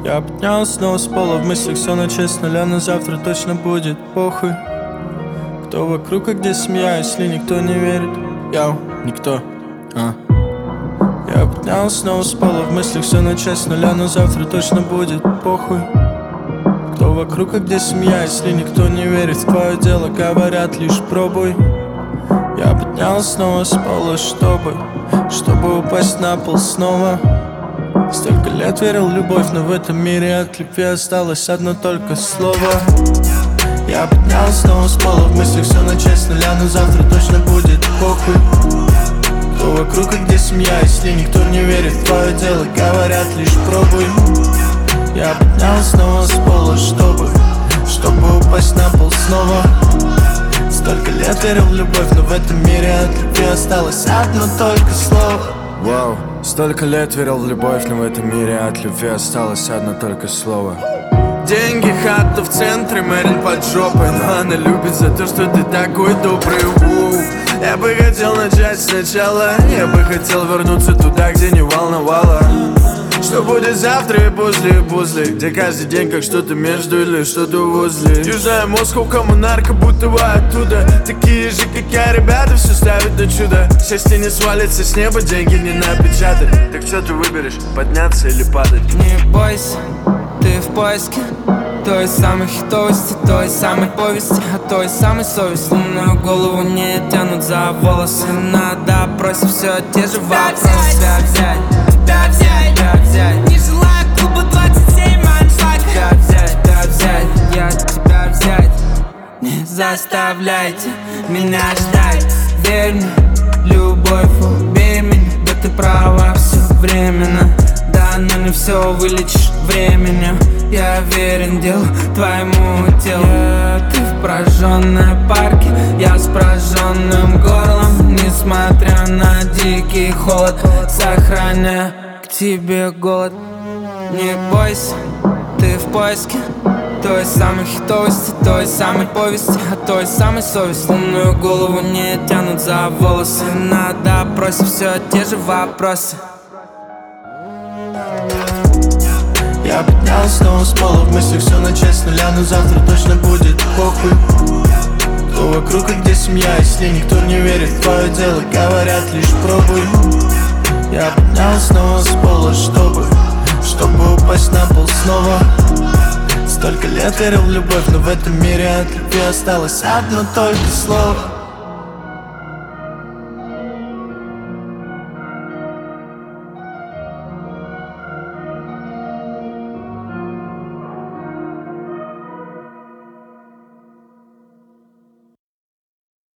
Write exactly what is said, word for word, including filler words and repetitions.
Я поднялся снова с пола, в мыслях все начать с нуля, но завтра точно будет похуй. Кто вокруг, а где семья, если никто не верит? Яу, никто. а. Я поднялся снова с пола, в мыслях все начать с нуля, но завтра точно будет похуй. Кто вокруг, а где семья, если никто не верит в твое дело, говорят лишь пробуй. Я поднялся снова с пола, чтобы, чтобы упасть на пол снова. Столько лет верил в любовь, но в этом мире от любви осталось одно только слово. Я поднялся снова с пола, в мыслях все начать с нуля, но завтра точно будет похуй. Кто вокруг, а где семья, если никто не верит в твое дело, говорят лишь пробуй. Я поднялся снова с пола, чтобы, чтобы упасть на пол снова. Столько лет верил в любовь, но в этом мире от любви осталось одно только слово. Вау, столько лет верил в любовь, но в этом мире от любви осталось одно только слово. Деньги, хата в центре, Мэрин под жопой, но она любит за то, что ты такой добрый. У-у. Я бы хотел начать сначала, я бы хотел вернуться туда, где не волновало, что будет завтра и после, и после, где каждый день как что-то между или что-то возле. Южная Москва, коммунарка, будто бы оттуда. Такие же, как я, ребята, все ставят на чудо. Счастье не свалится с неба, деньги не напечатать. Так что ты выберешь, подняться или падать? Не бойся, ты в поиске той самой хитовости, той самой повести, а той самой совести. Умную голову не тянут за волосы, на допросе все те же вопросы. Тебя взять, тебя взять, тебя взять, не желаю клуба двадцать семь аншлаг. Тебя взять, тебя взять, я тебя взять. Не заставляйте меня ждать. Верь мне, любовь, убей меня. Да ты права, все временно. Да, но не все вылечишь временем. Я верен делу твоему телу. Ты в прожженной парке, я с прожженным горлом. Несмотря на дикий холод, сохраняя к тебе голод. Не бойся, ты в поиске той самой хитовости, той самой повести, а той самой совести. Умную голову не тянут за волосы, на допросе все те же вопросы. Я поднялся снова с пола, в мыслях все начать с нуля, но завтра точно будет похуй. Кто вокруг, а где семья, если никто не верит в твое дело, говорят лишь пробуй. Я поднялся снова с пола, чтобы, чтобы упасть на пол снова. Столько лет верил в любовь, но в этом мире от любви осталось одно только слово.